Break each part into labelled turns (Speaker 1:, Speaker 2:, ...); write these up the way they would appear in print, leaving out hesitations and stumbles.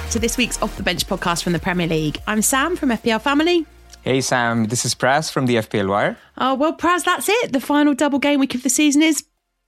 Speaker 1: back to this week's Off the Bench podcast from the Premier League. I'm Sam from FPL Family.
Speaker 2: Hey Sam, this is Praz from the FPL Wire.
Speaker 1: Oh, well, Praz, that's it. The final double game week of the season is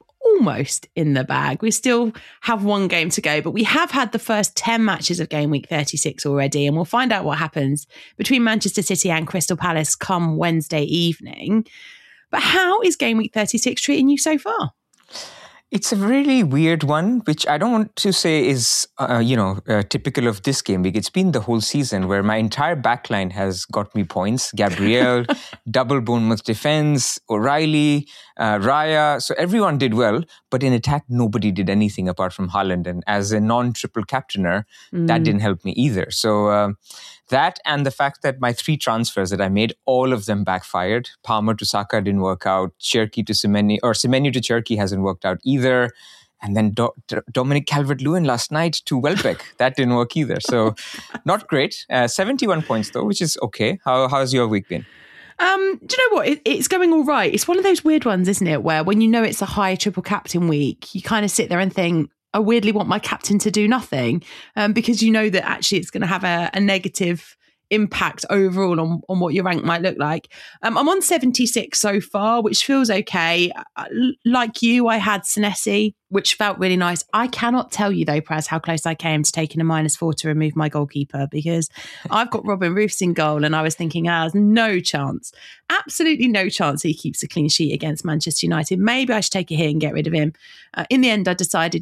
Speaker 1: almost in the bag. We still have one game to go, but we have had the first 10 matches of game week 36 already, and we'll find out what happens between Manchester City and Crystal Palace come Wednesday evening. But how is game week 36 treating you so far?
Speaker 2: It's a really weird one, which I don't want to say is, typical of this game week. It's been the whole season where my entire backline has got me points. Gabriel, double Bournemouth defense, O'Reilly, Raya. So everyone did well, but in attack, nobody did anything apart from Haaland. And as a non-triple captainer, that didn't help me either. So that and the fact that my 3 transfers that I made, all of them backfired. Palmer to Saka didn't work out. Cherki to Semenyo, or Semenyo to Cherki hasn't worked out either. And then Dominic Calvert-Lewin last night to Welbeck. That didn't work either. So not great. 71 points though, which is okay. How's your week been?
Speaker 1: Do you know what? It's going all right. It's one of those weird ones, isn't it? Where when you know it's a high triple captain week, you kind of sit there and think, I weirdly want my captain to do nothing, because you know that actually it's going to have a negative impact overall on what your rank might look like. I'm on 76 so far, which feels okay. Like you, I had Senesi, which felt really nice. I cannot tell you though, Praz, how close I came to taking a -4 to remove my goalkeeper, because I've got Robin Roofs in goal and I was thinking, there's no chance, absolutely no chance he keeps a clean sheet against Manchester United. Maybe I should take a hit and get rid of him. In the end, I decided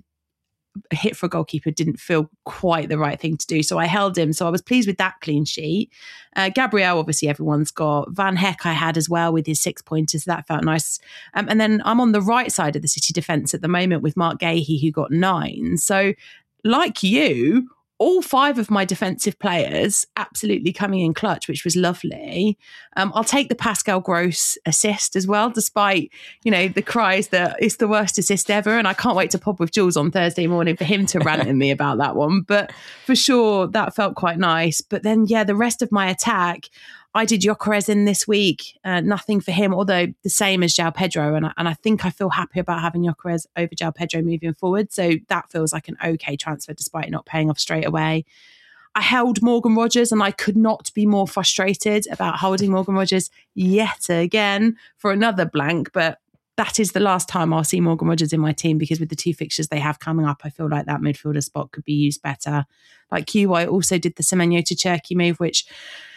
Speaker 1: a hit for a goalkeeper didn't feel quite the right thing to do. So I held him. So I was pleased with that clean sheet. Gabriel, obviously everyone's got. Van Heck I had as well with his 6 pointers. So that felt nice. And then I'm on the right side of the City defence at the moment with Mark Gahey, who got 9. So like you, all 5 of my defensive players absolutely coming in clutch, which was lovely. I'll take the Pascal Gross assist as well, despite, the cries that it's the worst assist ever. And I can't wait to pop with Jules on Thursday morning for him to rant at me about that one. But for sure, that felt quite nice. But then, the rest of my attack, I did Gyökeres in this week. Nothing for him, although the same as João Pedro. And I think I feel happy about having Gyökeres over João Pedro moving forward. So that feels like an okay transfer despite not paying off straight away. I held Morgan Rogers and I could not be more frustrated about holding Morgan Rogers yet again for another blank. But that is the last time I'll see Morgan Rogers in my team, because with the 2 fixtures they have coming up, I feel like that midfielder spot could be used better. Like you, I also did the Semenyo to Cherki move, which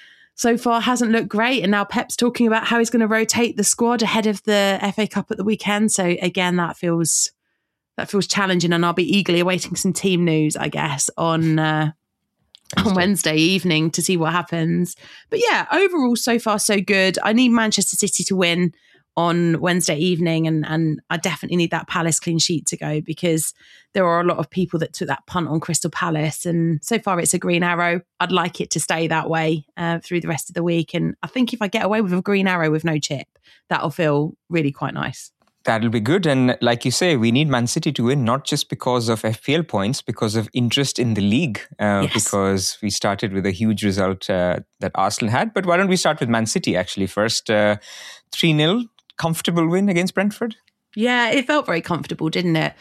Speaker 1: so far hasn't looked great. And now Pep's talking about how he's going to rotate the squad ahead of the FA Cup at the weekend. So again, that feels challenging, and I'll be eagerly awaiting some team news, I guess, on Wednesday evening to see what happens. But overall, so far, so good. I need Manchester City to win on Wednesday evening, and I definitely need that Palace clean sheet to go, because there are a lot of people that took that punt on Crystal Palace, and so far it's a green arrow. I'd like it to stay that way through the rest of the week, and I think if I get away with a green arrow with no chip, that'll feel really quite nice.
Speaker 2: That'll be good. And like you say, we need Man City to win, not just because of FPL points, because of interest in the league, because we started with a huge result that Arsenal had. But why don't we start with Man City actually first? 3-0, comfortable win against Brentford?
Speaker 1: Yeah, it felt very comfortable, didn't it?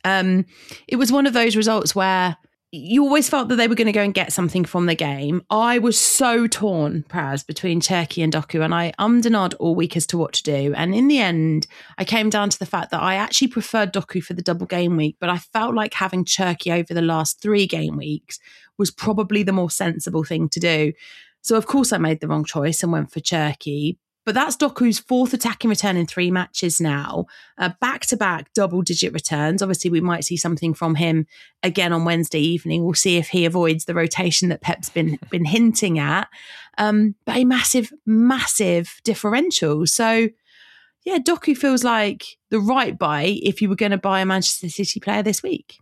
Speaker 1: It was one of those results where you always felt that they were going to go and get something from the game. I was so torn, Praz, between Cherki and Doku, and I ummed and ahed all week as to what to do. And in the end, I came down to the fact that I actually preferred Doku for the double game week, but I felt like having Cherki over the last 3 game weeks was probably the more sensible thing to do. So of course I made the wrong choice and went for Cherki. But that's Doku's 4th attacking return in 3 matches now. Back-to-back double-digit returns. Obviously, we might see something from him again on Wednesday evening. We'll see if he avoids the rotation that Pep's been hinting at. But a massive, massive differential. So, Doku feels like the right buy if you were going to buy a Manchester City player this week.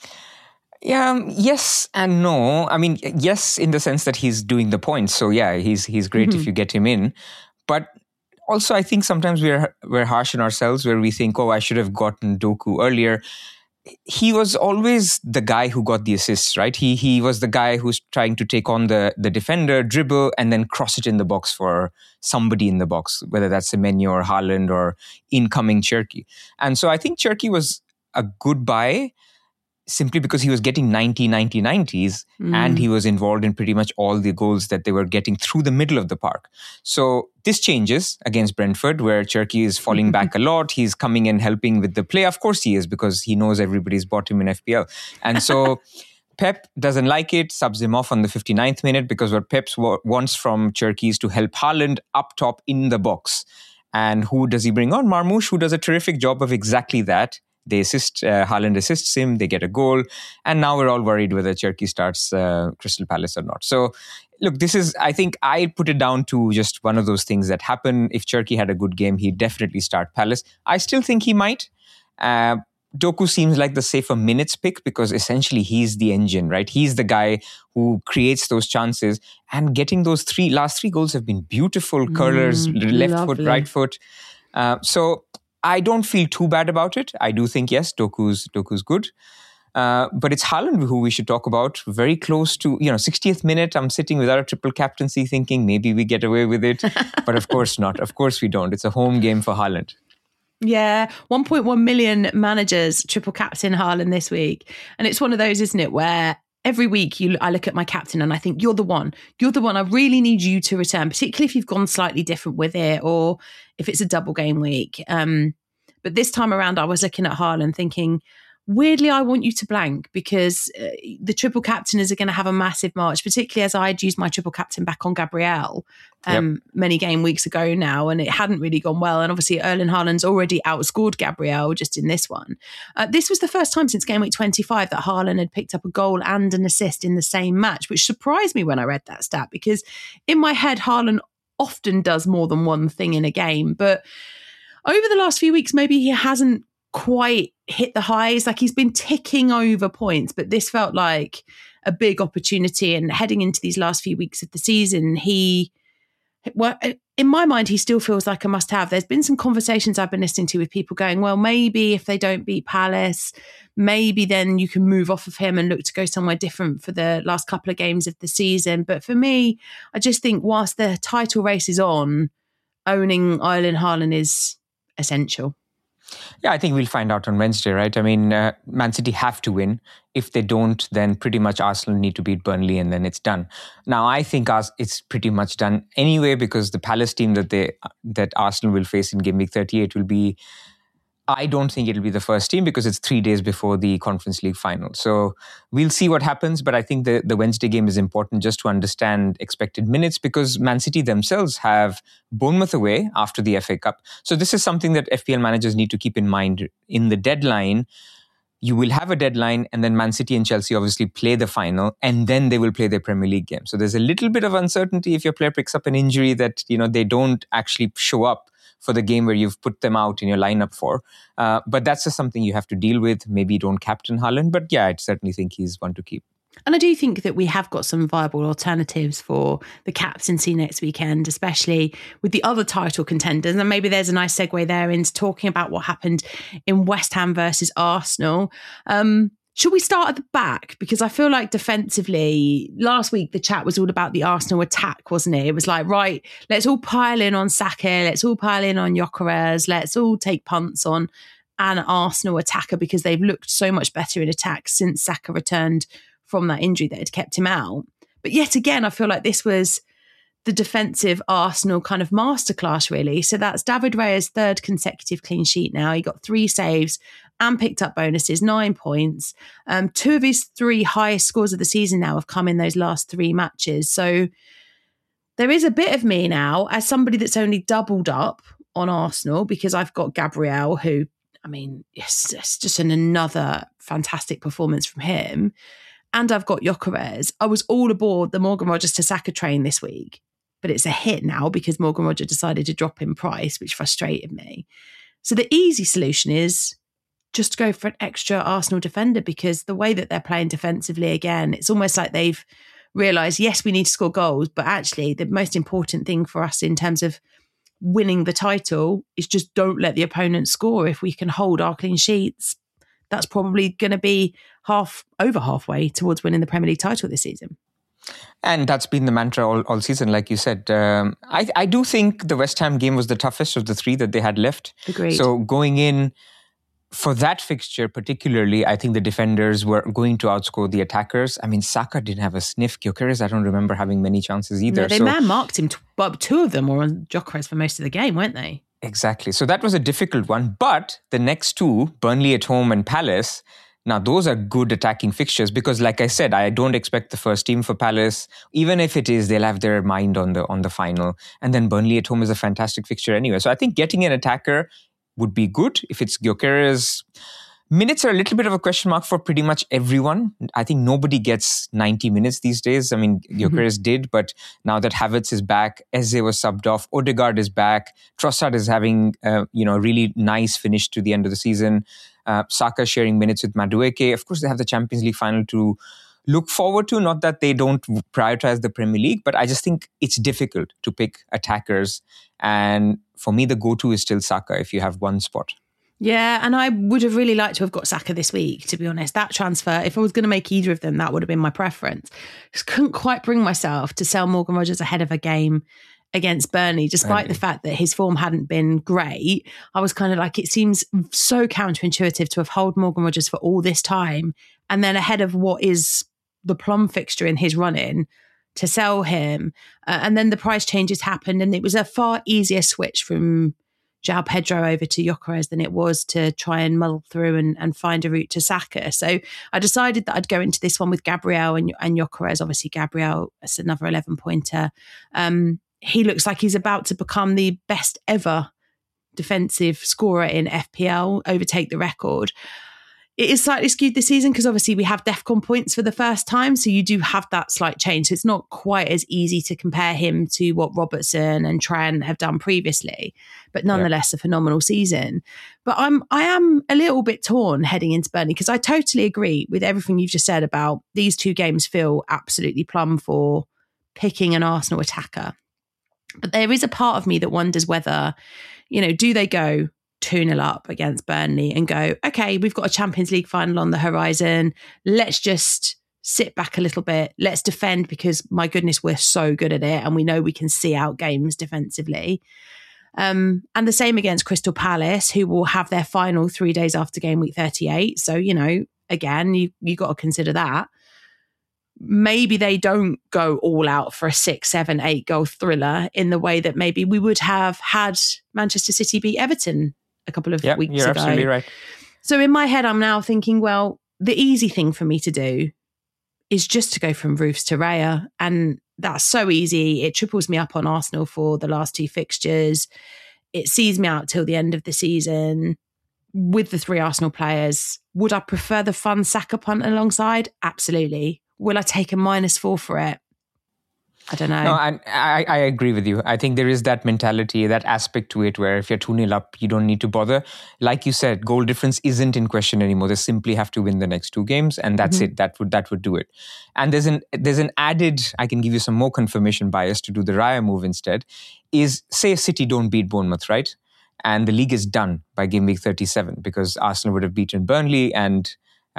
Speaker 2: Yes and no. I mean, yes, in the sense that he's doing the points. So, he's great if you get him in. But also, I think sometimes we're harsh on ourselves where we think, I should have gotten Doku earlier. He was always the guy who got the assists, right? He was the guy who's trying to take on the defender, dribble, and then cross it in the box for somebody in the box, whether that's Semenyo or Haaland or incoming Cherki. And so I think Cherki was a good buy. simply because he was getting 90s, and he was involved in pretty much all the goals that they were getting through the middle of the park. So this changes against Brentford, where Cherki is falling back a lot. He's coming in helping with the play. Of course he is, because he knows everybody's bought him in FPL. And so Pep doesn't like it, subs him off on the 59th minute, because what Pep wants from Cherki is to help Haaland up top in the box. And who does he bring on? Marmoush, who does a terrific job of exactly that. They assist, Haaland assists him, they get a goal. And now we're all worried whether Cherki starts Crystal Palace or not. So, look, this is, I think I put it down to just one of those things that happen. If Cherki had a good game, he'd definitely start Palace. I still think he might. Doku seems like the safer minutes pick, because essentially he's the engine, right? He's the guy who creates those chances. And getting those last three goals have been beautiful. Curlers, left foot, right foot. So I don't feel too bad about it. I do think, yes, Doku's good. But it's Haaland who we should talk about. Very close to, 60th minute, I'm sitting without a triple captaincy thinking maybe we get away with it. But of course not. Of course we don't. It's a home game for Haaland.
Speaker 1: Yeah, 1.1 million managers triple captain Haaland this week. And it's one of those, isn't it, where every week I look at my captain and I think, you're the one. I really need you to return, particularly if you've gone slightly different with it or if it's a double game week. But this time around, I was looking at Haaland thinking, weirdly, I want you to blank, because the triple captainers are going to have a massive march, particularly as I'd used my triple captain back on Gabriel many game weeks ago now, and it hadn't really gone well. And obviously, Erling Haaland's already outscored Gabriel just in this one. This was the first time since game week 25 that Haaland had picked up a goal and an assist in the same match, which surprised me when I read that stat, because in my head, Haaland often does more than one thing in a game. But over the last few weeks, maybe he hasn't quite hit the highs. Like, he's been ticking over points, but this felt like a big opportunity. And heading into these last few weeks of the season, in my mind, he still feels like a must-have. There's been some conversations I've been listening to with people going, well, maybe if they don't beat Palace, maybe then you can move off of him and look to go somewhere different for the last couple of games of the season. But for me, I just think whilst the title race is on, owning Erling Haaland is essential.
Speaker 2: Yeah, I think we'll find out on Wednesday, right? I mean, Man City have to win. If they don't, then pretty much Arsenal need to beat Burnley and then it's done. Now, I think it's pretty much done anyway, because the Palace team that Arsenal will face in Game Week 38 will be, I don't think it'll be the first team, because it's 3 days before the Conference League final. So we'll see what happens. But I think the Wednesday game is important just to understand expected minutes, because Man City themselves have Bournemouth away after the FA Cup. So this is something that FPL managers need to keep in mind. In the deadline, you will have a deadline, and then Man City and Chelsea obviously play the final, and then they will play their Premier League game. So there's a little bit of uncertainty if your player picks up an injury that, they don't actually show up for the game where you've put them out in your lineup for. But that's just something you have to deal with. Maybe don't captain Haaland, but yeah, I certainly think he's one to keep.
Speaker 1: And I do think that we have got some viable alternatives for the captaincy next weekend, especially with the other title contenders. And maybe there's a nice segue there into talking about what happened in West Ham versus Arsenal. Should we start at the back? Because I feel like defensively, last week the chat was all about the Arsenal attack, wasn't it? It was like, right, let's all pile in on Saka, let's all pile in on Gyökeres, let's all take punts on an Arsenal attacker, because they've looked so much better in attack since Saka returned from that injury that had kept him out. But yet again, I feel like this was the defensive Arsenal kind of masterclass, really. So that's David Raya's third consecutive clean sheet now. He got 3 saves and picked up bonuses, 9 points. 2 of his 3 highest scores of the season now have come in those last 3 matches. So there is a bit of me now, as somebody that's only doubled up on Arsenal, because I've got Gabriel, who, I mean, it's just another fantastic performance from him. And I've got Gyökeres. I was all aboard the Morgan Rogers to Saka train this week, but it's a hit now because Morgan Rogers decided to drop in price, which frustrated me. So the easy solution is just go for an extra Arsenal defender, because the way that they're playing defensively again, it's almost like they've realised, yes, we need to score goals, but actually the most important thing for us in terms of winning the title is just don't let the opponent score. If we can hold our clean sheets, that's probably going to be over halfway towards winning the Premier League title this season.
Speaker 2: And that's been the mantra all season, like you said. I do think the West Ham game was the toughest of the 3 that they had left.
Speaker 1: Agreed.
Speaker 2: So going in, for that fixture particularly, I think the defenders were going to outscore the attackers. I mean, Saka didn't have a sniff. Gyökeres, I don't remember having many chances either.
Speaker 1: No, they man-marked him, but two of them were on Gyökeres for most of the game, weren't they?
Speaker 2: Exactly. So that was a difficult one. But the next two, Burnley at home and Palace, now those are good attacking fixtures because, like I said, I don't expect the first team for Palace. Even if it is, they'll have their mind on the final. And then Burnley at home is a fantastic fixture anyway. So I think getting an attacker would be good. If it's Gyökeres, minutes are a little bit of a question mark for pretty much everyone. I think nobody gets 90 minutes these days. I mean, Gyökeres did, but now that Havertz is back, Eze was subbed off, Odegaard is back, Trossard is having a really nice finish to the end of the season. Saka sharing minutes with Madueke. Of course, they have the Champions League final to look forward to. Not that they don't prioritize the Premier League, but I just think it's difficult to pick attackers. And for me, the go-to is still Saka if you have one spot.
Speaker 1: Yeah, and I would have really liked to have got Saka this week, to be honest. That transfer, if I was going to make either of them, that would have been my preference. Just couldn't quite bring myself to sell Morgan Rogers ahead of a game against Burnley, despite the fact that his form hadn't been great. I was kind of like, it seems so counterintuitive to have held Morgan Rogers for all this time and then ahead of what is the plum fixture in his run-in to sell him. And then the price changes happened and it was a far easier switch from João Pedro over to Gyökeres than it was to try and muddle through and find a route to Saka. So I decided that I'd go into this one with Gabriel and Gyökeres. Obviously, Gabriel is another 11-pointer. He looks like he's about to become the best ever defensive scorer in FPL, overtake the record. It is slightly skewed this season because obviously we have DEFCON points for the first time. So you do have that slight change. So it's not quite as easy to compare him to what Robertson and Trent have done previously, but nonetheless a phenomenal season. But I am a little bit torn heading into Burnley because I totally agree with everything you've just said about these two games feel absolutely plumb for picking an Arsenal attacker. But there is a part of me that wonders whether, do they go 2-0 up against Burnley and go, okay, we've got a Champions League final on the horizon. Let's just sit back a little bit. Let's defend because, my goodness, we're so good at it and we know we can see out games defensively. And the same against Crystal Palace, who will have their final 3 days after game week 38. So, again, you got to consider that. Maybe they don't go all out for a 6, 7, 8 goal thriller in the way that maybe we would have had Manchester City beat Everton a couple of weeks ago.
Speaker 2: You're absolutely right.
Speaker 1: So in my head, I'm now thinking, well, the easy thing for me to do is just to go from Roofs to Raya. And that's so easy. It triples me up on Arsenal for the last 2 fixtures. It sees me out till the end of the season with the 3 Arsenal players. Would I prefer the fun Saka punt alongside? Absolutely. Will I take a -4 for it? I don't know.
Speaker 2: No, I agree with you. I think there is that mentality, that aspect to it where if you're 2-0 up, you don't need to bother. Like you said, goal difference isn't in question anymore. They simply have to win the next 2 games and that's it. That would do it. And there's an added, I can give you some more confirmation bias to do the Raya move instead, is say City don't beat Bournemouth, right? And the league is done by game week 37 because Arsenal would have beaten Burnley and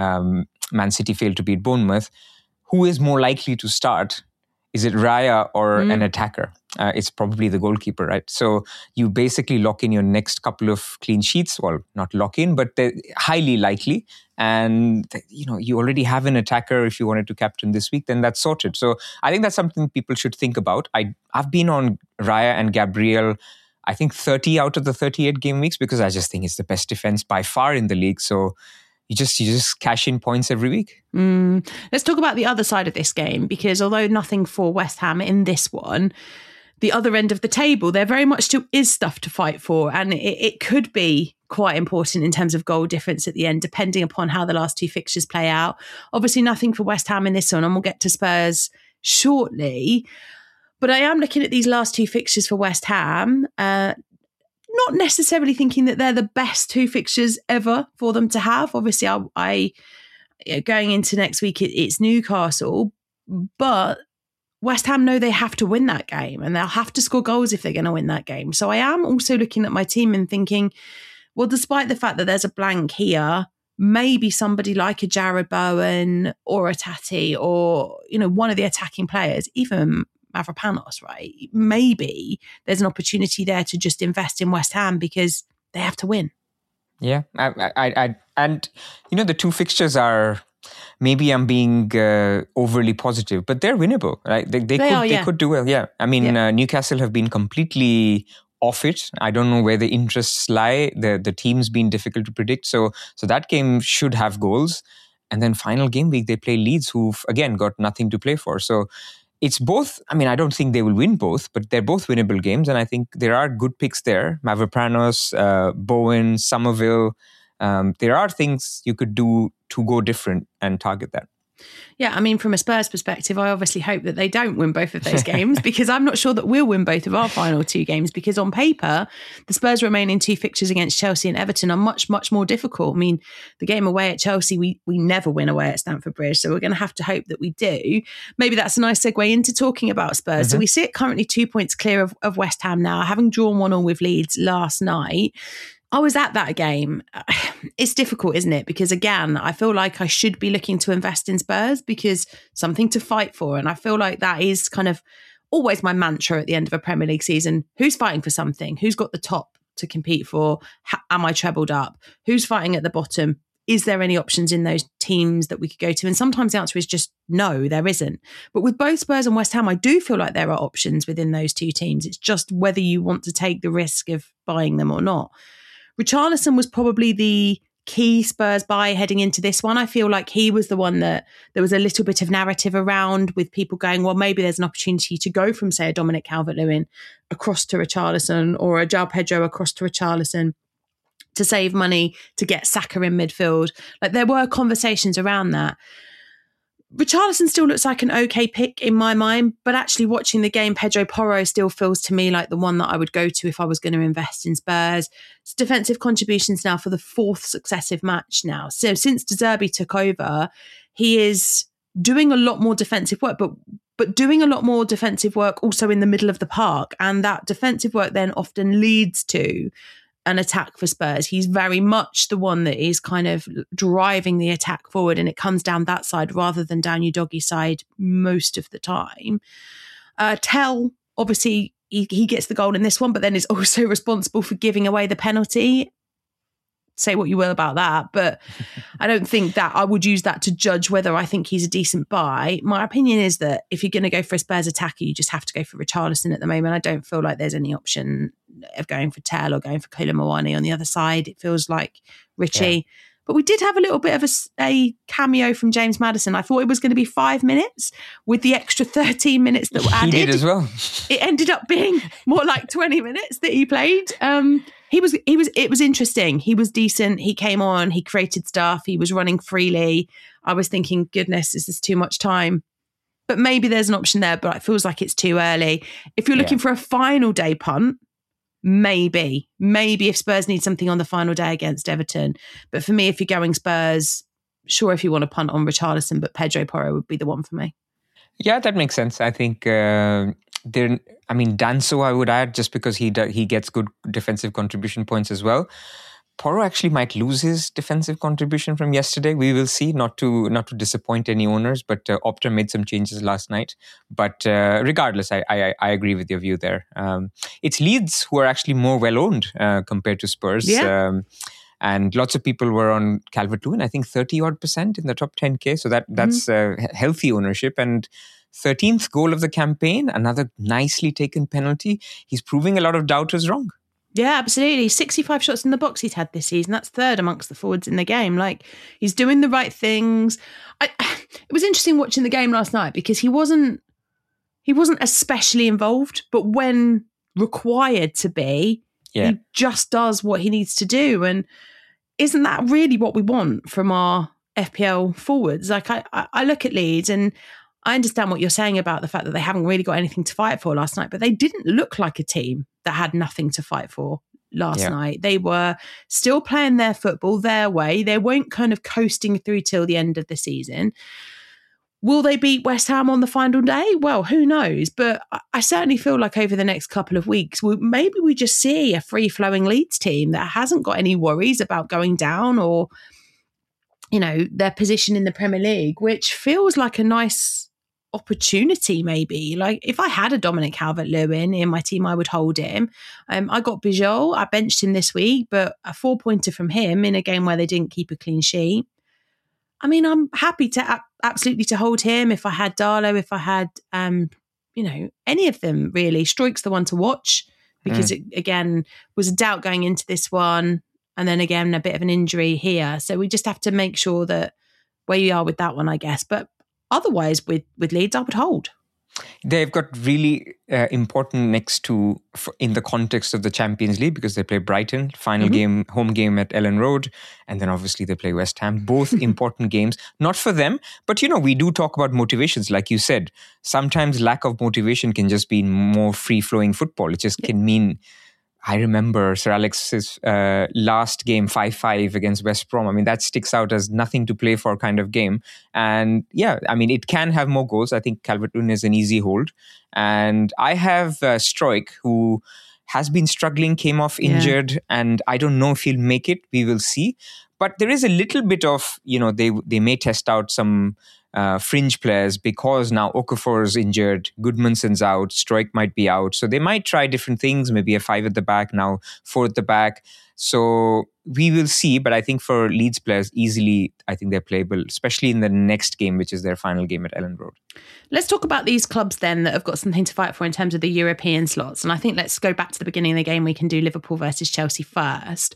Speaker 2: Man City failed to beat Bournemouth. Who is more likely to start? Is it Raya or an attacker? It's probably the goalkeeper, right? So you basically lock in your next couple of clean sheets. Well, not lock in, but they're highly likely. And, you already have an attacker if you wanted to captain this week, then that's sorted. So I think that's something people should think about. I've been on Raya and Gabriel, I think 30 out of the 38 game weeks because I just think it's the best defense by far in the league. So you just cash in points every week.
Speaker 1: Let's talk about the other side of this game because although nothing for West Ham in this one, the other end of the table, there very much still is stuff to fight for. And it could be quite important in terms of goal difference at the end, depending upon how the last 2 fixtures play out. Obviously nothing for West Ham in this one, and we'll get to Spurs shortly. But I am looking at these last 2 fixtures for West Ham, not necessarily thinking that they're the best 2 fixtures ever for them to have. Obviously, I going into next week, it's Newcastle, but West Ham know they have to win that game and they'll have to score goals if they're going to win that game. So I am also looking at my team and thinking, well, despite the fact that there's a blank here, maybe somebody like a Jared Bowen or a Tati or, one of the attacking players, even Mavropanos, right? Maybe there's an opportunity there to just invest in West Ham because they have to win.
Speaker 2: Yeah, and the two fixtures are, maybe I'm being overly positive, but they're winnable, right? They could do well. Yeah, I mean, Newcastle have been completely off it. I don't know where the interests lie. The team's been difficult to predict. So that game should have goals. And then final game week, they play Leeds, who've again got nothing to play for. So it's both. I mean, I don't think they will win both, but they're both winnable games. And I think there are good picks there. Mavropanos, Bowen, Somerville. There are things you could do to go different and target that.
Speaker 1: Yeah, I mean, from a Spurs perspective, I obviously hope that they don't win both of those games because I'm not sure that we'll win both of our final two games, because on paper, the Spurs remaining two fixtures against Chelsea and Everton are much, much more difficult. I mean, the game away at Chelsea, we never win away at Stamford Bridge, so we're going to have to hope that we do. Maybe that's a nice segue into talking about Spurs. Mm-hmm. So we sit currently 2 points clear of West Ham now, having drawn 1-1 with Leeds last night. I was at that game. It's difficult, isn't it? Because again, I feel like I should be looking to invest in Spurs because something to fight for. And I feel like that is kind of always my mantra at the end of a Premier League season. Who's fighting for something? Who's got the top to compete for? Am I trebled up? Who's fighting at the bottom? Is there any options in those teams that we could go to? And sometimes the answer is just no, there isn't. But with both Spurs and West Ham, I do feel like there are options within those two teams. It's just whether you want to take the risk of buying them or not. Richarlison was probably the key Spurs buy heading into this one. I feel like he was the one that there was a little bit of narrative around, with people going, well, maybe there's an opportunity to go from, say, a Dominic Calvert-Lewin across to Richarlison, or a João Pedro across to Richarlison, to save money, to get Saka in midfield. Like, there were conversations around that. Richarlison still looks like an okay pick in my mind, but actually watching the game, Pedro Porro still feels to me like the one that I would go to if I was going to invest in Spurs. It's defensive contributions now for the fourth successive match now. So since De Zerbi took over, he is doing a lot more defensive work, but doing a lot more defensive work also in the middle of the park. And that defensive work then often leads to an attack for Spurs. He's very much the one that is kind of driving the attack forward, and it comes down that side rather than down Udogie's side most of the time. Tell, obviously, he gets the goal in this one, but then is also responsible for giving away the penalty. Say what you will about that, but I don't think that I would use that to judge whether I think he's a decent buy. My opinion is that if you're going to go for a Spurs attacker, you just have to go for Richarlison at the moment. I don't feel like there's any option of going for Tell or going for Kolo Muani on the other side. It feels like Richie. Yeah. But we did have a little bit of a cameo from James Maddison. I thought it was going to be 5 minutes with the extra 13 minutes that were added.
Speaker 2: He did as well.
Speaker 1: It ended up being more like 20 minutes that he played. It was interesting. He was decent. He came on, he created stuff. He was running freely. I was thinking, goodness, is this too much time? But maybe there's an option there, but it feels like it's too early. If you're looking for a final day punt, maybe if Spurs need something on the final day against Everton. But for me, if you're going Spurs, sure, if you want to punt on Richarlison, but Pedro Porro would be the one for me.
Speaker 2: Yeah, that makes sense. I think Danso I would add, just because he gets good defensive contribution points as well. Porro actually might lose his defensive contribution from yesterday. We will see, not to disappoint any owners, but Opta made some changes last night. But regardless, I agree with your view there. It's Leeds who are actually more well-owned compared to Spurs.
Speaker 1: Yeah.
Speaker 2: And lots of people were on Calvert-Lewin, I think 30% in the top 10K. So that's healthy ownership. And 13th goal of the campaign, another nicely taken penalty. He's proving a lot of doubters wrong.
Speaker 1: Yeah, absolutely. 65 shots in the box he's had this season. That's third amongst the forwards in the game. Like, he's doing the right things. It was interesting watching the game last night because he wasn't especially involved, but when required to be, he just does what he needs to do. And isn't that really what we want from our FPL forwards? Like, I look at Leeds and I understand what you're saying about the fact that they haven't really got anything to fight for last night, but they didn't look like a team that had nothing to fight for last night. They were still playing their football their way. They weren't kind of coasting through till the end of the season. Will they beat West Ham on the final day? Well, who knows? But I certainly feel like over the next couple of weeks, maybe we just see a free-flowing Leeds team that hasn't got any worries about going down or, their position in the Premier League, which feels like a nice opportunity maybe. Like if I had a Dominic Calvert-Lewin in my team, I would hold him. I got Bijol. I benched him this week, but a 4-pointer from him in a game where they didn't keep a clean sheet. I mean, I'm happy to absolutely to hold him if I had Darlow, if I had, any of them really. Struijk's the one to watch because it, again, was a doubt going into this one. And then again, a bit of an injury here. So we just have to make sure that where you are with that one, I guess. But otherwise, with Leeds, I would hold.
Speaker 2: They've got really important next two in the context of the Champions League because they play Brighton, final game, home game at Ellen Road. And then obviously they play West Ham. Both important games, not for them. But, we do talk about motivations. Like you said, sometimes lack of motivation can just be more free-flowing football. It just can mean... I remember Sir Alex's last game, 5-5 against West Brom. I mean, that sticks out as nothing to play for kind of game. And yeah, I mean, it can have more goals. I think Calvert-Lewin is an easy hold. And I have Struijk, who has been struggling, came off injured, and I don't know if he'll make it. We will see. But there is a little bit of, they may test out some fringe players because now Okafor's injured, Goodmanson's out, Struijk might be out. So they might try different things, maybe a 5 at the back, now 4 at the back. So we will see. But I think for Leeds players, easily, I think they're playable, especially in the next game, which is their final game at Ellen Road.
Speaker 1: Let's talk about these clubs then that have got something to fight for in terms of the European slots. And I think let's go back to the beginning of the game. We can do Liverpool versus Chelsea first.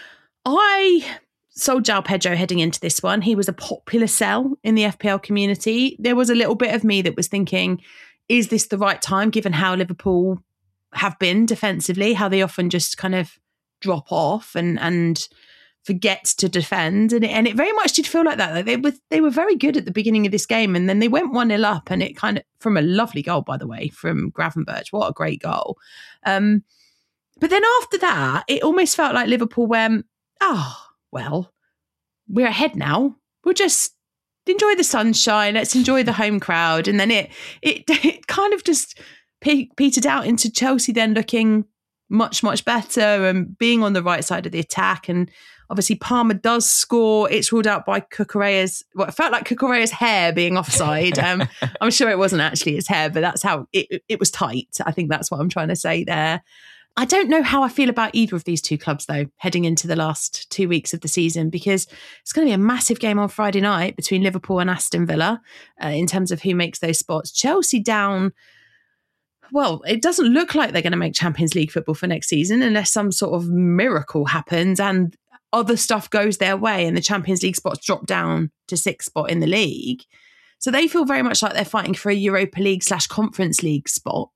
Speaker 1: I sold João Pedro heading into this one. He was a popular sell in the FPL community. There was a little bit of me that was thinking, is this the right time, given how Liverpool have been defensively, how they often just kind of drop off and forget to defend. And it very much did feel like that. They were very good at the beginning of this game, and then they went 1-0 up, and it kind of, from a lovely goal, by the way, from Gravenberch. What a great goal. But then after that, it almost felt like Liverpool went, well, we're ahead now. We'll just enjoy the sunshine. Let's enjoy the home crowd. And then it kind of just petered out into Chelsea then looking much, much better and being on the right side of the attack. And obviously Palmer does score. It's ruled out by Cucurella's, it felt like Cucurella's hair being offside. I'm sure it wasn't actually his hair, but that's how it was tight. I think that's what I'm trying to say there. I don't know how I feel about either of these two clubs, though, heading into the last 2 weeks of the season, because it's going to be a massive game on Friday night between Liverpool and Aston Villa in terms of who makes those spots. Chelsea down, well, it doesn't look like they're going to make Champions League football for next season unless some sort of miracle happens and other stuff goes their way and the Champions League spots drop down to 6th spot in the league. So they feel very much like they're fighting for a Europa League / Conference League spot.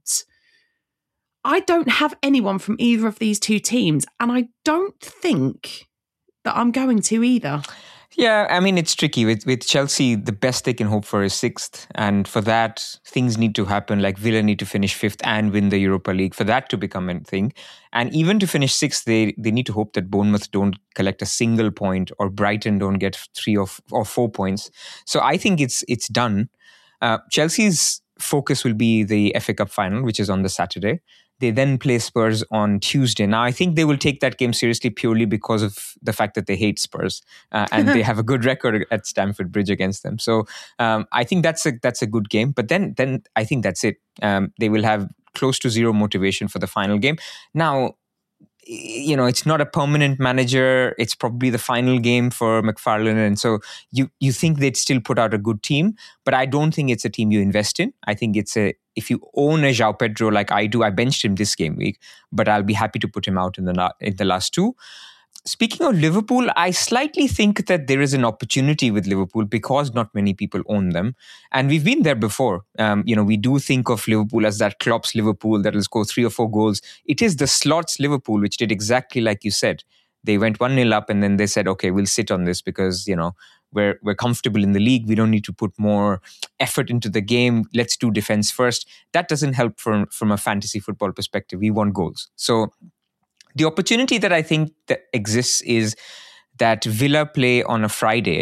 Speaker 1: I don't have anyone from either of these two teams, and I don't think that I'm going to either.
Speaker 2: Yeah, I mean, it's tricky. With Chelsea, the best they can hope for is 6th. And for that, things need to happen. Like Villa need to finish 5th and win the Europa League for that to become a thing. And even to finish 6th, they need to hope that Bournemouth don't collect a single point or Brighton don't get 3 or 4 points. So I think it's done. Chelsea's focus will be the FA Cup final, which is on the Saturday. They then play Spurs on Tuesday. Now, I think they will take that game seriously purely because of the fact that they hate Spurs and they have a good record at Stamford Bridge against them. So I think that's a good game. But then I think that's it. They will have close to zero motivation for the final game. Now, it's not a permanent manager. It's probably the final game for McFarlane. And so you think they'd still put out a good team, but I don't think it's a team you invest in. I think if you own a João Pedro like I do, I benched him this game week, but I'll be happy to put him out in the last two. Speaking of Liverpool, I slightly think that there is an opportunity with Liverpool because not many people own them. And we've been there before. We do think of Liverpool as that Klopp's Liverpool that will score 3 or 4 goals. It is the Slots Liverpool, which did exactly like you said. They went 1-0 up and then they said, okay, we'll sit on this because, we're comfortable in the league. We don't need to put more effort into the game. Let's do defense first. That doesn't help from a fantasy football perspective. We want goals. So the opportunity that I think that exists is that Villa play on a Friday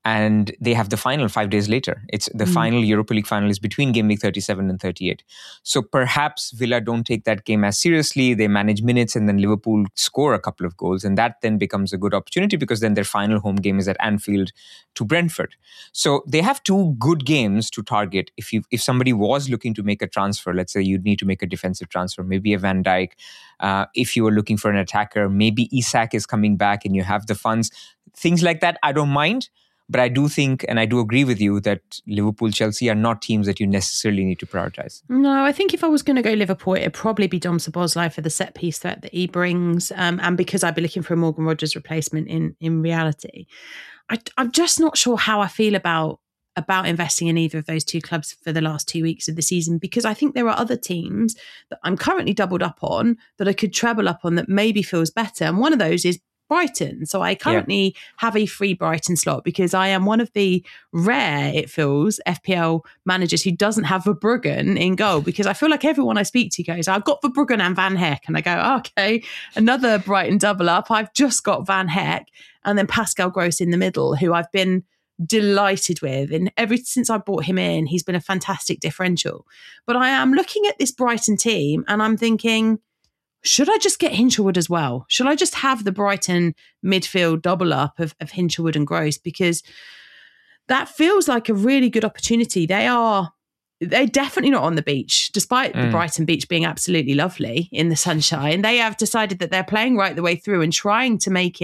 Speaker 2: and they have the final 5 days later. It's the final Europa League final is between game week 37 and 38. So perhaps Villa don't take that game as seriously. They manage minutes, and then Liverpool score a couple of goals, and that then becomes a good opportunity because then their final home game is at Anfield to Brentford. So they have 2 good games to target. If somebody was looking to make a transfer, let's say you'd need to make a defensive transfer, maybe a Van Dijk. If you were looking for an attacker, maybe Isak is coming back and you have the funds. Things like that, I don't mind. But I do think, and I do agree with you, that Liverpool, Chelsea are not teams that you necessarily need to prioritize.
Speaker 1: No, I think if I was going to go Liverpool, it'd probably be Dom Szoboszlai for the set piece threat that he brings. And because I'd be looking for a Morgan Rogers replacement in reality. I'm just not sure how I feel about investing in either of those 2 clubs for the last 2 weeks of the season, because I think there are other teams that I'm currently doubled up on that I could treble up on that maybe feels better. And one of those is Brighton. So I currently have a free Brighton slot because I am one of the rare, it feels, FPL managers who doesn't have Verbruggen in goal, because I feel like everyone I speak to goes, I've got Verbruggen and Van Heck. And I go, okay, another Brighton double up. I've just got Van Heck and then Pascal Gross in the middle, who I've been delighted with. And ever since I brought him in, he's been a fantastic differential. But I am looking at this Brighton team and I'm thinking, should I just get Hinshelwood as well? Should I just have the Brighton midfield double up of Hinshelwood and Gross? Because that feels like a really good opportunity. They're definitely not on the beach, despite the Brighton beach being absolutely lovely in the sunshine. They have decided that they're playing right the way through and trying to make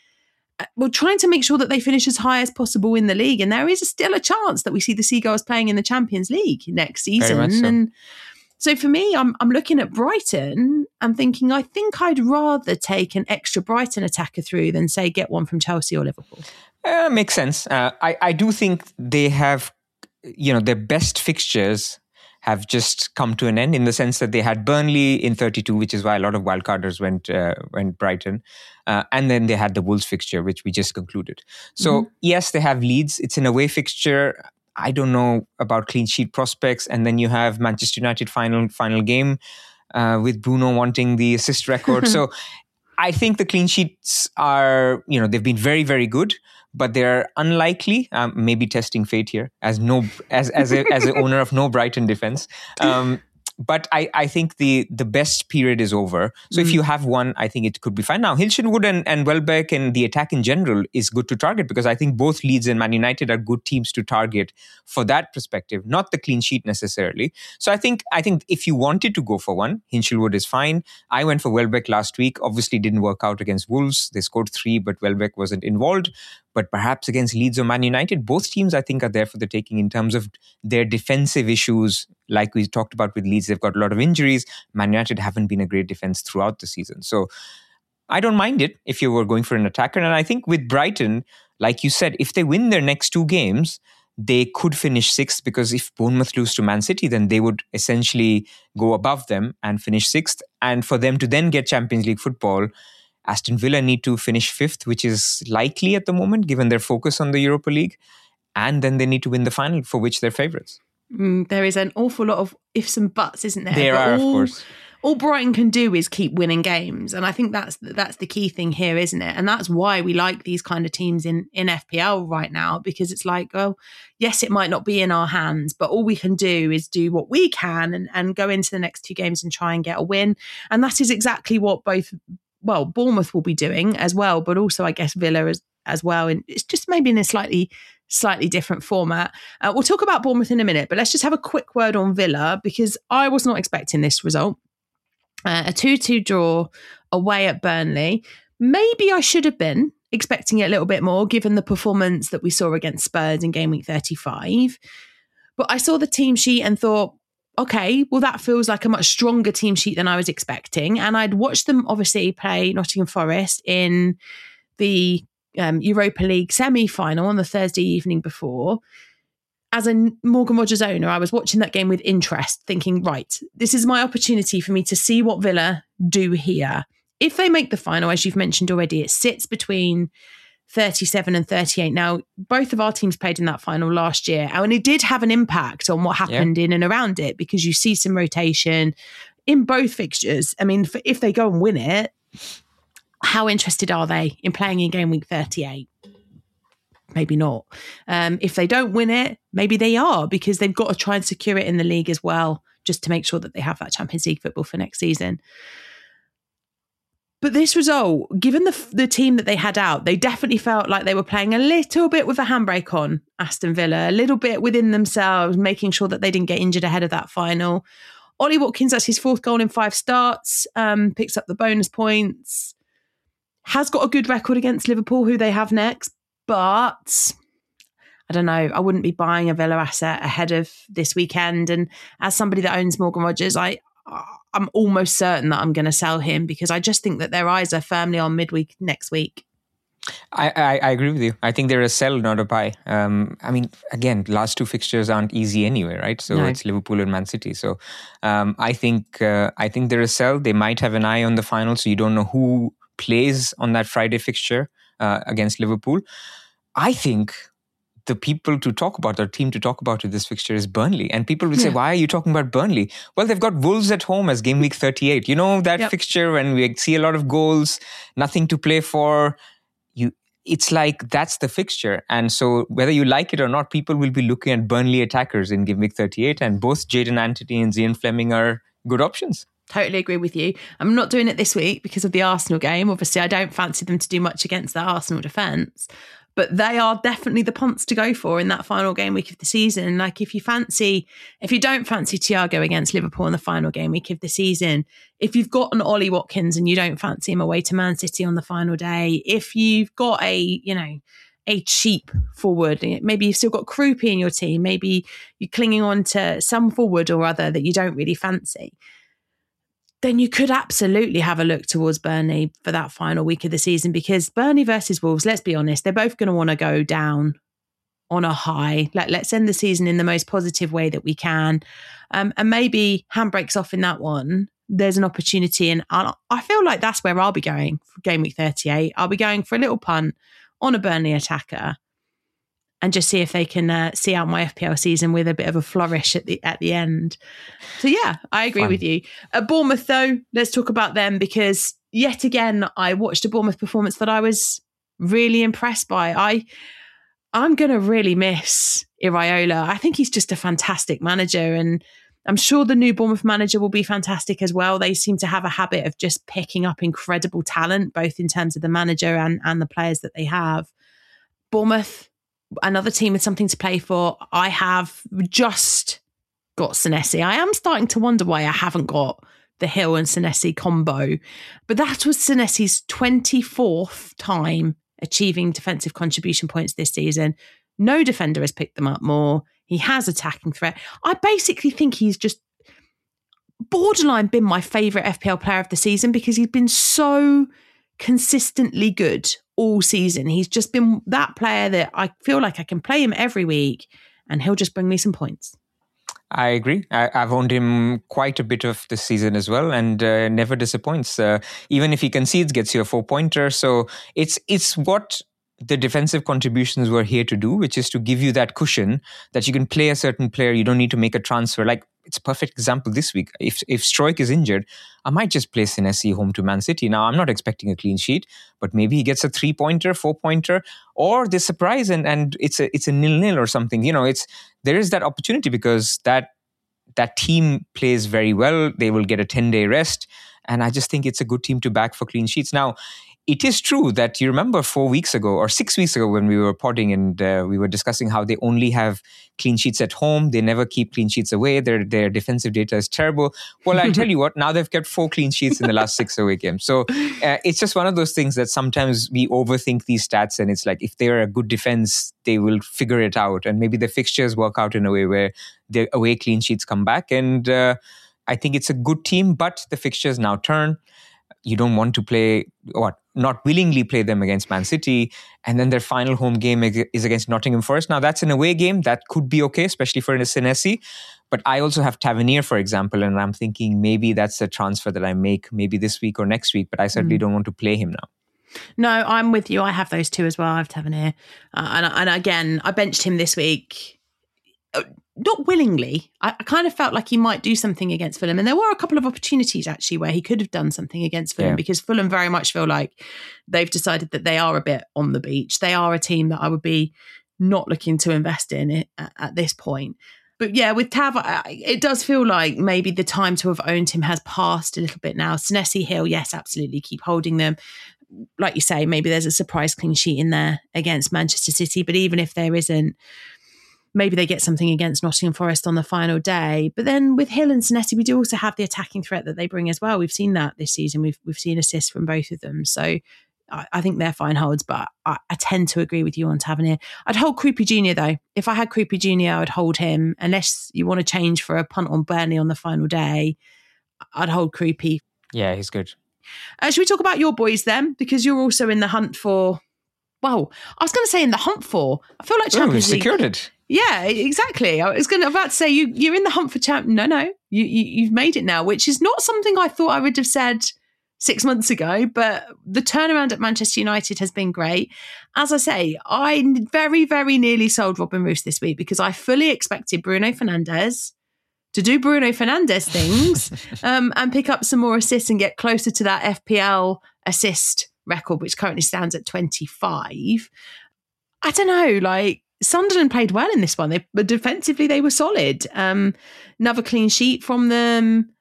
Speaker 1: sure that they finish as high as possible in the league. And there is still a chance that we see the Seagulls playing in the Champions League next season.
Speaker 2: Very much so.
Speaker 1: And so for me, I'm looking at Brighton and thinking, I think I'd rather take an extra Brighton attacker through than, say, get one from Chelsea or Liverpool.
Speaker 2: Makes sense. I do think they have, their best fixtures have just come to an end, in the sense that they had Burnley in 32, which is why a lot of wildcarders went Brighton. And then they had the Wolves fixture, which we just concluded. So yes, they have Leeds. It's an away fixture. I don't know about clean sheet prospects. And then you have Manchester United final game with Bruno wanting the assist record. So I think the clean sheets are, they've been very, very good, but they're unlikely. Maybe testing fate here as an owner of no Brighton defense. But I think the best period is over. So if you have one, I think it could be fine. Now, Hinshelwood and Welbeck and the attack in general is good to target, because I think both Leeds and Man United are good teams to target for that perspective, not the clean sheet necessarily. So I think if you wanted to go for one, Hinshelwood is fine. I went for Welbeck last week. Obviously didn't work out against Wolves. They scored 3, but Welbeck wasn't involved. But perhaps against Leeds or Man United, both teams I think are there for the taking in terms of their defensive issues. Like we talked about with Leeds, they've got a lot of injuries. Man United haven't been a great defense throughout the season. So I don't mind it if you were going for an attacker. And I think with Brighton, like you said, if they win their next 2 games, they could finish 6th, because if Bournemouth lose to Man City, then they would essentially go above them and finish 6th. And for them to then get Champions League football, Aston Villa need to finish 5th, which is likely at the moment, given their focus on the Europa League. And then they need to win the final, for which they're favourites.
Speaker 1: There is an awful lot of ifs and buts, isn't there?
Speaker 2: There are, of course.
Speaker 1: All Brighton can do is keep winning games. And I think that's the key thing here, isn't it? And that's why we like these kind of teams in FPL right now, because it's like, oh, yes, it might not be in our hands, but all we can do is do what we can and go into the next 2 games and try and get a win. And that is exactly what Bournemouth will be doing as well, but also I guess Villa as well. And it's just maybe in a slightly different format. We'll talk about Bournemouth in a minute, but let's just have a quick word on Villa, because I was not expecting this result. A 2-2 draw away at Burnley. Maybe I should have been expecting it a little bit more, given the performance that we saw against Spurs in game week 35. But I saw the team sheet and thought, okay, well, that feels like a much stronger team sheet than I was expecting. And I'd watched them obviously play Nottingham Forest in the Europa League semi-final on the Thursday evening before. As a Morgan Rogers owner, I was watching that game with interest, thinking, right, this is my opportunity for me to see what Villa do here. If they make the final, as you've mentioned already, it sits between 37 and 38. Now, both of our teams played in that final last year, and it did have an impact on what happened in and around it, because you see some rotation in both fixtures. I mean, if they go and win it, how interested are they in playing in game week 38? maybe not. If they don't win it, maybe they are, because they've got to try and secure it in the league as well, just to make sure that they have that Champions League football for next season. But this result, given the team that they had out, they definitely felt like they were playing a little bit with a handbrake on, Aston Villa, a little bit within themselves, making sure that they didn't get injured ahead of that final. Ollie Watkins, that's his 4th goal in 5 starts, picks up the bonus points, has got a good record against Liverpool, who they have next. But I don't know, I wouldn't be buying a Villa asset ahead of this weekend. And as somebody that owns Morgan Rogers, I'm almost certain that I'm going to sell him, because I just think that their eyes are firmly on midweek next week.
Speaker 2: I agree with you. I think they're a sell, not a buy. I mean, again, last 2 fixtures aren't easy anyway, right? So no. It's Liverpool and Man City. So I think they're a sell. They might have an eye on the final, so you don't know who plays on that Friday fixture against Liverpool. I think the people to talk about, or team to talk about with this fixture is Burnley. And people will say, why are you talking about Burnley? Well, they've got Wolves at home as game week 38. You know, that fixture when we see a lot of goals, nothing to play for. It's like that's the fixture. And so whether you like it or not, people will be looking at Burnley attackers in game week 38. And both Jadon Anthony and Zian Fleming are good options.
Speaker 1: Totally agree with you. I'm not doing it this week because of the Arsenal game. Obviously, I don't fancy them to do much against that Arsenal defence. But they are definitely the punts to go for in that final game week of the season. Like if you don't fancy Thiago against Liverpool in the final game week of the season, if you've got an Ollie Watkins and you don't fancy him away to Man City on the final day, if you've got a cheap forward, maybe you've still got Krupi in your team, maybe you're clinging on to some forward or other that you don't really fancy, then you could absolutely have a look towards Burnley for that final week of the season, because Burnley versus Wolves, let's be honest, they're both going to want to go down on a high. Let's end the season in the most positive way that we can. And maybe handbrakes off in that one. There's an opportunity. And I feel like that's where I'll be going for game week 38. I'll be going for a little punt on a Burnley attacker and just see if they can see out my FPL season with a bit of a flourish at the end. So yeah, I agree with you. Bournemouth though, let's talk about them, because yet again, I watched a Bournemouth performance that I was really impressed by. I'm going to really miss Iraola. I think he's just a fantastic manager, and I'm sure the new Bournemouth manager will be fantastic as well. They seem to have a habit of just picking up incredible talent, both in terms of the manager and the players that they have. Bournemouth, another team with something to play for. I have just got Senesi. I am starting to wonder why I haven't got the Hill and Senesi combo. But that was Senesi's 24th time achieving defensive contribution points this season. No defender has picked them up more. He has attacking threat. I basically think he's just borderline been my favourite FPL player of the season, because he's been so consistently good all season. He's just been that player that I feel like I can play him every week and he'll just bring me some points.
Speaker 2: I agree. I've owned him quite a bit of this season as well, and never disappoints. Even if he concedes, gets you a 4-pointer. So it's what the defensive contributions were here to do, which is to give you that cushion that you can play a certain player. You don't need to make a transfer. Like, it's a perfect example this week. If Struijk is injured, I might just play Senesi home to Man City. Now, I'm not expecting a clean sheet, but maybe he gets a 3-pointer, 4-pointer, or they surprise and it's a 0-0 or something. You know, there is that opportunity, because that team plays very well. They will get a 10-day rest. And I just think it's a good team to back for clean sheets. Now, it is true that you remember 4 weeks ago or 6 weeks ago when we were podding and we were discussing how they only have clean sheets at home. They never keep clean sheets away. Their defensive data is terrible. Well, I'll tell you what, now they've kept 4 clean sheets in the last 6 away games. So it's just one of those things that sometimes we overthink these stats, and it's like if they're a good defense, they will figure it out. And maybe the fixtures work out in a way where the away clean sheets come back. And I think it's a good team, but the fixtures now turn. You don't want to not willingly play them against Man City. And then their final home game is against Nottingham Forest. Now, that's an away game. That could be okay, especially for Senesi. But I also have Tavernier, for example, and I'm thinking maybe that's a transfer that I make maybe this week or next week, but I certainly don't want to play him now.
Speaker 1: No, I'm with you. I have those two as well. I have Tavernier. And again, I benched him this week. not willingly. I kind of felt like he might do something against Fulham. And there were a couple of opportunities actually where he could have done something against Fulham because Fulham very much feel like they've decided that they are a bit on the beach. They are a team that I would be not looking to invest in at this point. But yeah, with Tav, it does feel like maybe the time to have owned him has passed a little bit now. Senesi, Hill, yes, absolutely, keep holding them. Like you say, maybe there's a surprise clean sheet in there against Manchester City. But even if there isn't, maybe they get something against Nottingham Forest on the final day. But then with Hill and Senesi, we do also have the attacking threat that they bring as well. We've seen that this season. We've seen assists from both of them. So I think they're fine holds, but I tend to agree with you on Tavernier. I'd hold Creepy Jr. though. If I had Creepy Jr., I would hold him. Unless you want to change for a punt on Burnley on the final day, I'd hold Creepy.
Speaker 2: Yeah, he's good.
Speaker 1: Should we talk about your boys then? Because you're also in the hunt for, well, I was going to say in the hunt for, I feel like Champions League.
Speaker 2: Secured it.
Speaker 1: Yeah, exactly. I was about to say you're in the hunt for No, you've made it now, which is not something I thought I would have said 6 months ago, but the turnaround at Manchester United has been great. As I say, I very, very nearly sold Robin Roos this week because I fully expected Bruno Fernandes to do Bruno Fernandes things and pick up some more assists and get closer to that FPL assist record, which currently stands at 25. I don't know, like Sunderland played well in this one. But defensively, they were solid. Another clean sheet from them.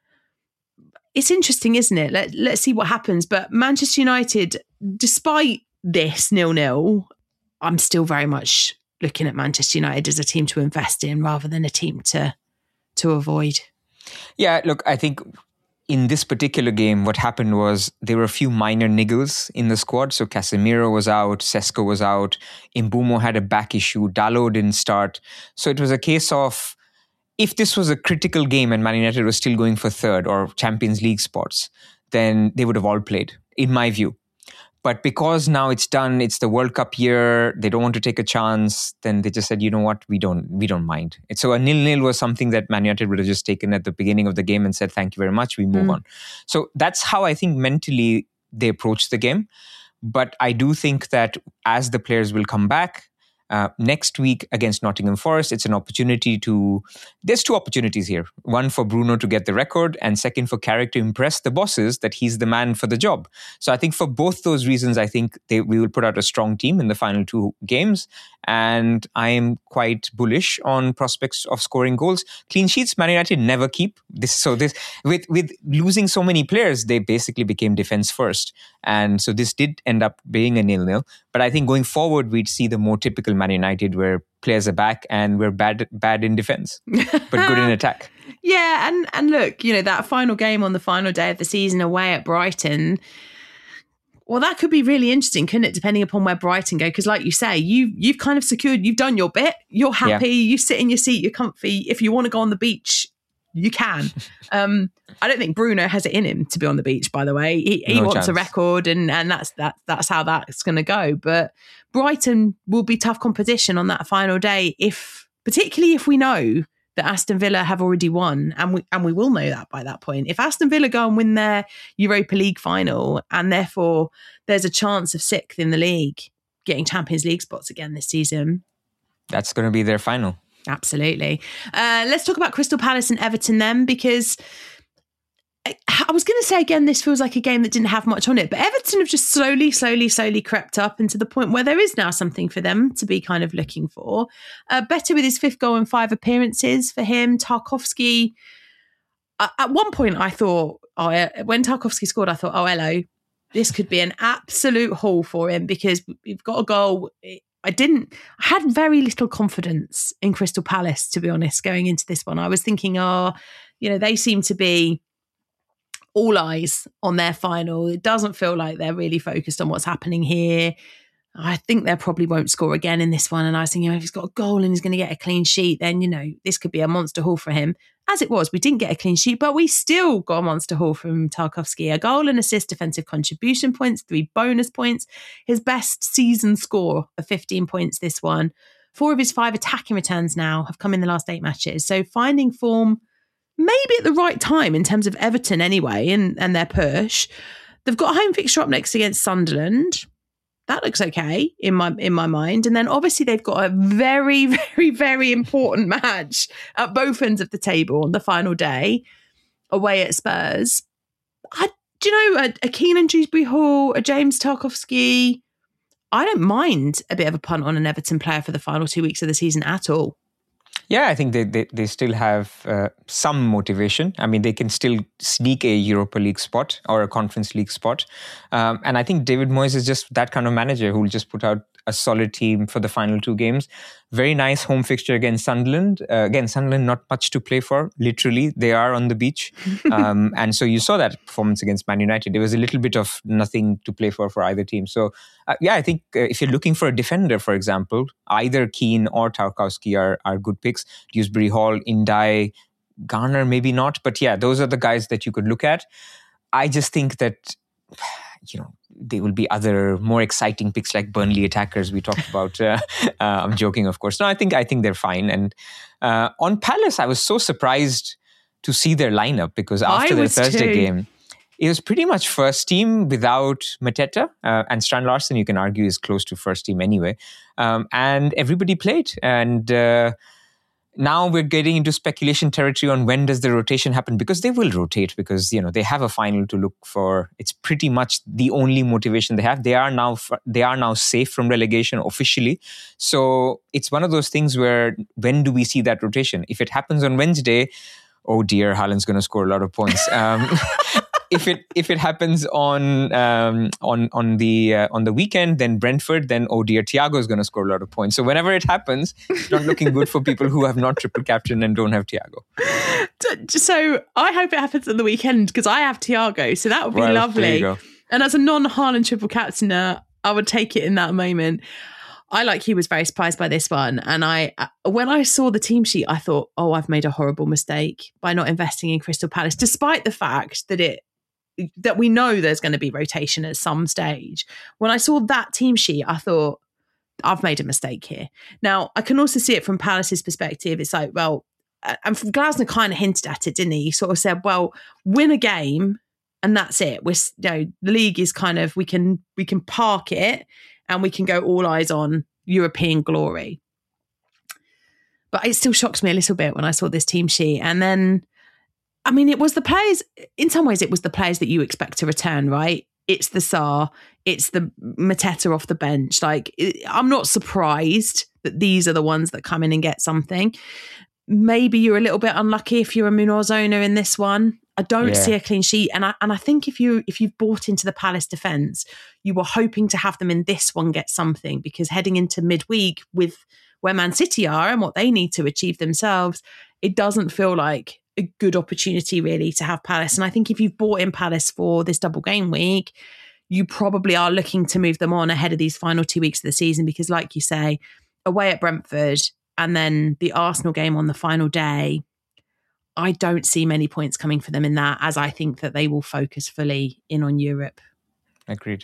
Speaker 1: It's interesting, isn't it? Let's see what happens. But Manchester United, despite this 0-0, I'm still very much looking at Manchester United as a team to invest in rather than a team to avoid. Yeah,
Speaker 2: look, I think in this particular game, what happened was there were a few minor niggles in the squad. So Casemiro was out, Sesko was out, Mbeumo had a back issue, Dalot didn't start. So it was a case of, if this was a critical game and Man United was still going for third or Champions League spots, then they would have all played, in my view. But because now it's done, it's the World Cup year, they don't want to take a chance, then they just said, you know what, we don't mind. And so a 0-0 was something that Man United would have just taken at the beginning of the game and said, thank you very much, we move on. So that's how I think mentally they approached the game. But I do think that as the players will come back, next week against Nottingham Forest, it's an opportunity there's two opportunities here. One for Bruno to get the record, and second for Carrick to impress the bosses that he's the man for the job. So I think for both those reasons, I think we will put out a strong team in the final two games. And I am quite bullish on prospects of scoring goals. Clean sheets, Man United never keep. With losing so many players, they basically became defense first. And so this did end up being a 0-0. But I think going forward, we'd see the more typical Man United where players are back and we're bad in defense, but good in attack.
Speaker 1: Yeah, and look, that final game on the final day of the season away at Brighton, well, that could be really interesting, couldn't it? Depending upon where Brighton go. Because like you say, you've kind of secured, you've done your bit. You're happy. Yeah. You sit in your seat. You're comfy. If you want to go on the beach, you can. I don't think Bruno has it in him to be on the beach, by the way. He wants a record and that's how that's going to go. But Brighton will be tough competition on that final day, particularly if we know that Aston Villa have already won, and we will know that by that point. If Aston Villa go and win their Europa League final, and therefore there's a chance of sixth in the league, getting Champions League spots again this season,
Speaker 2: that's going to be their final.
Speaker 1: Absolutely. Let's talk about Crystal Palace and Everton then, because I was going to say again, this feels like a game that didn't have much on it, but Everton have just slowly crept up into the point where there is now something for them to be kind of looking for. Better with his 5th goal in 5 appearances for him. Tarkowski, at one point I thought, when Tarkowski scored, I thought, oh, hello, this could be an absolute haul for him because we've got a goal. I had very little confidence in Crystal Palace, to be honest, going into this one. I was thinking, they seem to be all eyes on their final. It doesn't feel like they're really focused on what's happening here. I think they probably won't score again in this one. And I was thinking, if he's got a goal and he's going to get a clean sheet, then, this could be a monster haul for him. As it was, we didn't get a clean sheet, but we still got a monster haul from Tarkowski. A goal and assist, defensive contribution points, 3 bonus points. His best season score of 15 points this one. 4 of his 5 attacking returns now have come in the last 8 matches. So finding form maybe at the right time in terms of Everton anyway and their push. They've got a home fixture up next against Sunderland. that looks okay in my mind. And then obviously they've got a very, very, very important match at both ends of the table on the final day away at Spurs. Do you know, a Keenan Dewsbury-Hall, a James Tarkowski, I don't mind a bit of a punt on an Everton player for the final 2 weeks of the season at all.
Speaker 2: Yeah, I think they still have some motivation. I mean, they can still sneak a Europa League spot or a Conference League spot. And I think David Moyes is just that kind of manager who will just put out a solid team for the final 2 games. Very nice home fixture against Sunderland. Again, Sunderland, not much to play for. Literally, they are on the beach. And so you saw that performance against Man United. There was a little bit of nothing to play for either team. So, I think if you're looking for a defender, for example, either Keane or Tarkowski are good picks. Dewsbury-Hall, Indai, Garner, maybe not. But yeah, those are the guys that you could look at. I just think that, there will be other more exciting picks like Burnley attackers we talked about. I'm joking, of course. No, I think they're fine. And on Palace, I was so surprised to see their lineup because after their Thursday game, it was pretty much first team without Mateta. And Strand Larsen, you can argue, is close to first team anyway. And everybody played. And now we're getting into speculation territory on when does the rotation happen, because they will rotate because, they have a final to look for. It's pretty much the only motivation they have. They are now safe from relegation officially. So it's one of those things where when do we see that rotation? If it happens on Wednesday, oh dear, Haaland's going to score a lot of points. If it happens on the weekend, then Brentford, then oh dear, Thiago is going to score a lot of points. So whenever it happens, it's not looking good for people who have not triple captain and don't have Thiago.
Speaker 1: So I hope it happens on the weekend because I have Thiago, so that would be lovely.
Speaker 2: There you go.
Speaker 1: And as a non-Haaland triple captainer, I would take it in that moment. I, like you, was very surprised by this one. And when I saw the team sheet, I thought, oh, I've made a horrible mistake by not investing in Crystal Palace, despite the fact that we know there's going to be rotation at some stage. When I saw that team sheet, I thought, I've made a mistake here. Now, I can also see it from Palace's perspective. It's like, well, and Glasner kind of hinted at it, didn't he? He sort of said, well, win a game and that's it. The league is kind of, we can park it and we can go all eyes on European glory. But it still shocks me a little bit when I saw this team sheet. And then, I mean, it was the players, in some ways, it was the players that you expect to return, right? It's the Sarr, it's the Mateta off the bench. I'm not surprised that these are the ones that come in and get something. Maybe you're a little bit unlucky if you're a Munoz owner in this one. I don't see a clean sheet. And I think if you've bought into the Palace defence, you were hoping to have them in this one get something, because heading into midweek with where Man City are and what they need to achieve themselves, it doesn't feel like a good opportunity really to have Palace. And I think if you've bought in Palace for this double game week, you probably are looking to move them on ahead of these final 2 weeks of the season, because like you say, away at Brentford and then the Arsenal game on the final day, I don't see many points coming for them in that, as I think that they will focus fully in on Europe.
Speaker 2: Agreed.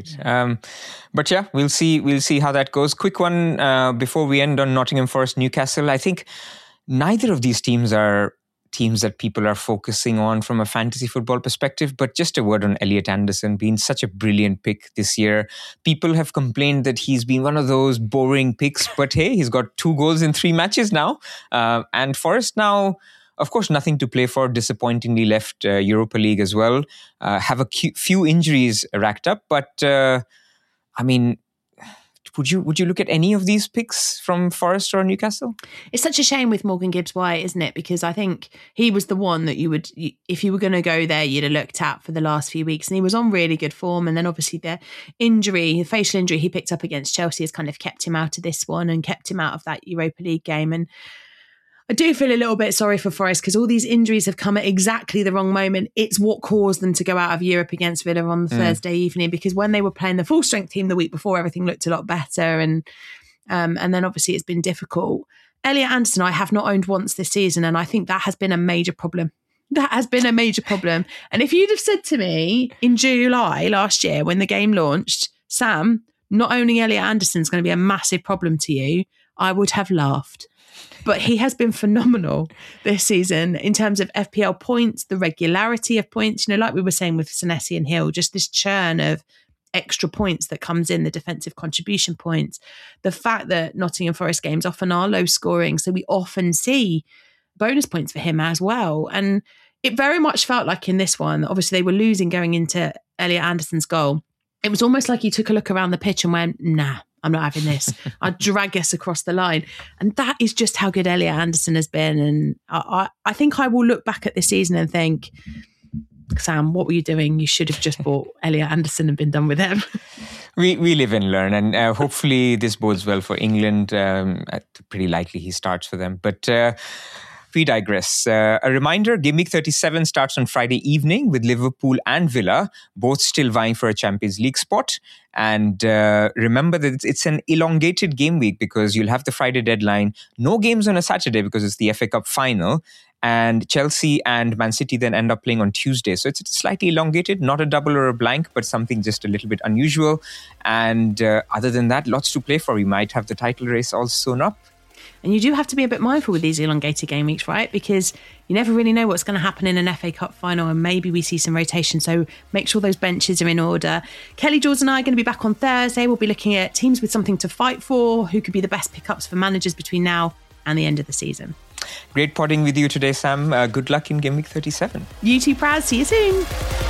Speaker 2: But yeah, we'll see how that goes. Quick one before we end on Nottingham Forest, Newcastle. I think neither of these teams are teams that people are focusing on from a fantasy football perspective, but just a word on Elliot Anderson being such a brilliant pick this year. People have complained that he's been one of those boring picks, but hey, he's got 2 goals in 3 matches now. And Forest now, of course, nothing to play for, disappointingly left Europa League as well. Have a few injuries racked up, but I mean, would you look at any of these picks from Forest or Newcastle? It's
Speaker 1: such a shame with Morgan Gibbs-White, isn't it? Because I think he was the one that you would, if you were going to go there, you'd have looked at for the last few weeks. And he was on really good form. And then obviously the facial injury he picked up against Chelsea has kind of kept him out of this one and kept him out of that Europa League game. And I do feel a little bit sorry for Forest because all these injuries have come at exactly the wrong moment. It's what caused them to go out of Europe against Villa on the Thursday evening, because when they were playing the full strength team the week before, everything looked a lot better. And then obviously it's been difficult. Elliot Anderson, I have not owned once this season, and I think that has been a major problem. And if you'd have said to me in July last year when the game launched, Sam, not owning Elliot Anderson is going to be a massive problem to you, I would have laughed. But he has been phenomenal this season in terms of FPL points, the regularity of points, like we were saying with Senesi and Hill, just this churn of extra points that comes in, the defensive contribution points, the fact that Nottingham Forest games often are low scoring, so we often see bonus points for him as well. And it very much felt like in this one, obviously they were losing going into Elliot Anderson's goal. It was almost like he took a look around the pitch and went, nah, I'm not having this. I'll drag us across the line. And that is just how good Elliot Anderson has been. And I think I will look back at this season and think, Sam, what were you doing? You should have just bought Elliot Anderson and been done with him.
Speaker 2: We live and learn, and hopefully this bodes well for England. Pretty likely he starts for them. But we digress. A reminder, Game Week 37 starts on Friday evening with Liverpool and Villa, both still vying for a Champions League spot. And remember that it's an elongated game week because you'll have the Friday deadline. No games on a Saturday because it's the FA Cup final. And Chelsea and Man City then end up playing on Tuesday. So it's slightly elongated, not a double or a blank, but something just a little bit unusual. And other than that, lots to play for. We might have the title race all sewn up.
Speaker 1: And you do have to be a bit mindful with these elongated game weeks, right? Because you never really know what's going to happen in an FA Cup final, and maybe we see some rotation. So make sure those benches are in order. Kelly, George and I are going to be back on Thursday. We'll be looking at teams with something to fight for, who could be the best pickups for managers between now and the end of the season.
Speaker 2: Great podding with you today, Sam. Good luck in Game Week 37.
Speaker 1: You too, Praz. See you soon.